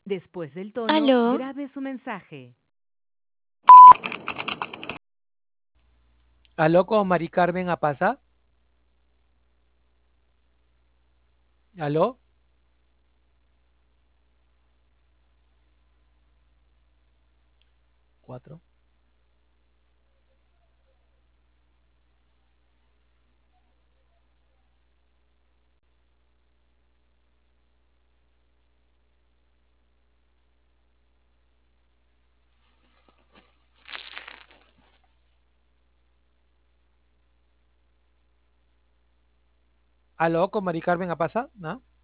Después del tono, Aló, grabe su mensaje. ¿Aló con Mari Carmen Apaza? ¿Aló? Cuatro. ¿Aló con Mari Carmen Apaza? ¿No?